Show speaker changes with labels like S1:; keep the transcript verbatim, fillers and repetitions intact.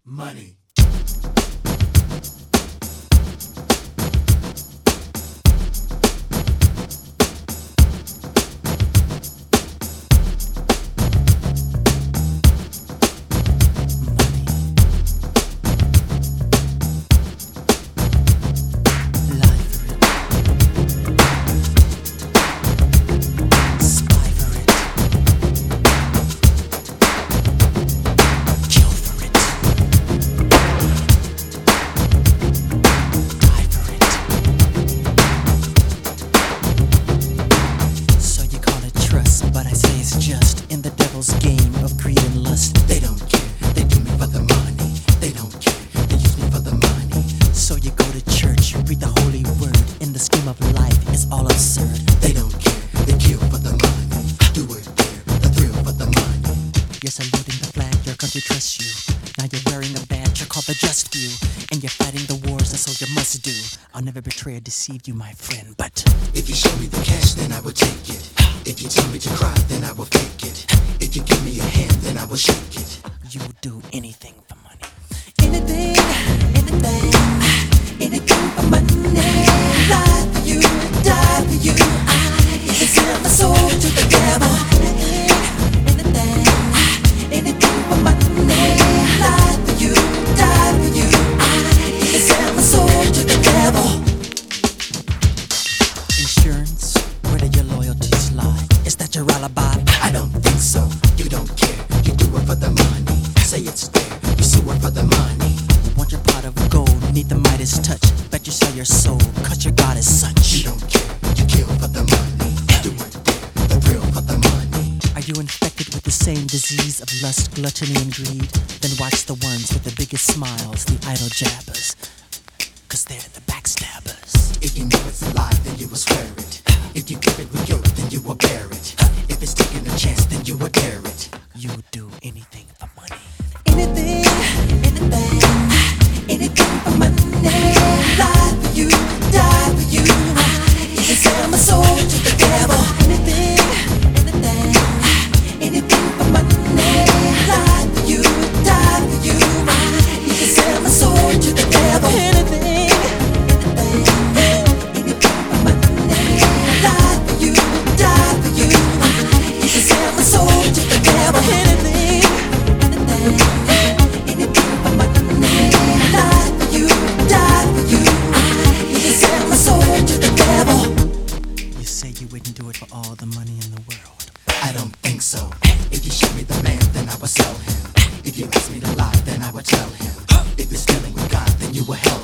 S1: Money.
S2: Just in the devil's game of greed and lust.
S1: They don't care, they do me for the money. They don't care, they use me for the money.
S2: So you go to church, you read the holy word. In the scheme of life, it's all absurd.
S1: They don't care, they kill for the money. Do it there, the thrill for the money.
S2: You're saluting the flag, your country trusts you. Now you're wearing a badge, you're called the just few. And you're fighting the wars a soldier must do. I'll never betray or deceive you, my friend, but
S1: if you show me the cash, then I will take it. If you tell me to cry, then I will fake it. If you give me a hand, then I will shake it.
S2: You will do anything for money.
S3: Anything, anything, anything for money. Lie for you, die for you. I can sell my soul to the devil. Anything, anything, anything for money. Lie for you, die for you. I can sell my soul to the devil.
S2: Insurance, where do your loyalties lie? Is that your alibi?
S1: I don't think so, you don't care. You do it for the money. Say it's there, you sue it for the money.
S2: Want your pot of gold, need the Midas touch. Bet you sell your soul, cause your God is such.
S1: You don't care, you kill for the money. Do it there, the thrill for the money.
S2: Are you infected with the same disease of lust, gluttony, and greed? Then watch the ones with the biggest smiles, the idle jabbers. Cause they're the backstabbers.
S1: If you know it's a lie, then you will swear it. If you give it with guilt, then you will bear it. If it's taking a chance, then you will dare it.
S2: You would do anything for money.
S3: Anything, anything, anything for money. Lie for you, die for you. I can sell my soul to the devil. Anything, anything, anything for money. Lie for you, die for you. I can sell my soul to the devil. Anything, anything, anything for money. Lie for you, die for you. I can sell my soul to the devil. Anything, anything, anything for money. Lie for you, die for you. I can sell my soul to the devil.
S2: You say you wouldn't do it for all the money in the world.
S1: I don't think so. If you show me the man, then I will sell him. If you ask me to lie, then I will tell him. If you're stealing with God, then you will help